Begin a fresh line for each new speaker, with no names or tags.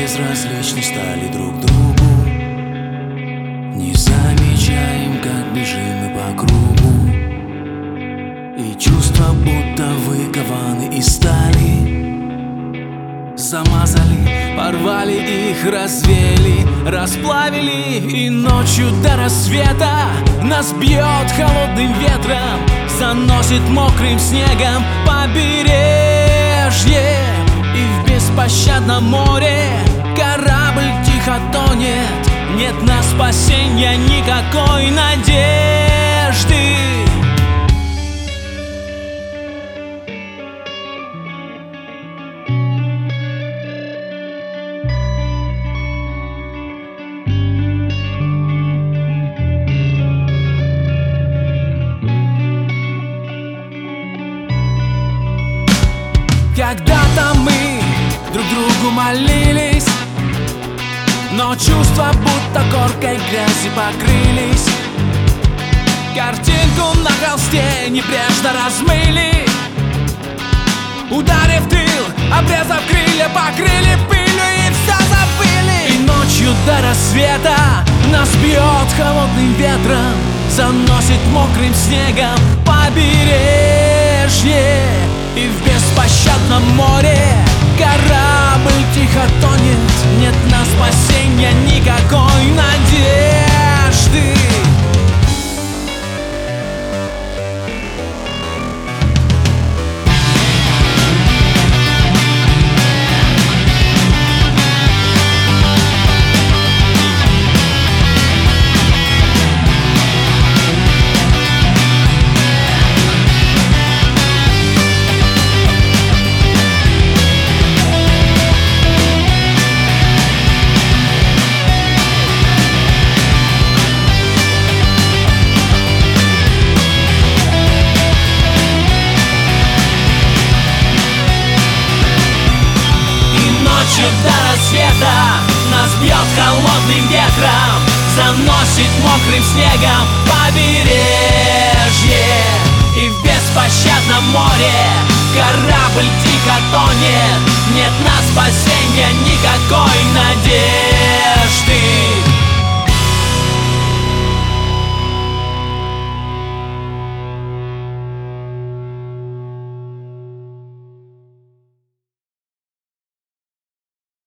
безразличны стали друг другу. Не замечаем, как бежим мы по кругу, и чувства будто выкованы из стали. Замазали, порвали их, развеяли, расплавили, и ночью до рассвета нас бьет холодным ветром, заносит мокрым снегом побережье. И в беспощадном море корабль тихо тонет, нет на спасенье никакой надежды. Когда-то мы друг другу молились, но чувства будто коркой грязи покрылись. Картинку на холсте небрежно размыли, ударив в тыл, обрезав крылья, покрыли пылью и все забыли. И ночью до рассвета нас бьет холодным ветром, заносит мокрым снегом побережье. И в беспощадном море корабль тихо тонет, нет на спасенье никакой надежды. До рассвета нас бьет холодным ветром, заносит мокрым снегом побережье. И в беспощадном море корабль тихо тонет, нет на спасенье никакой надежды.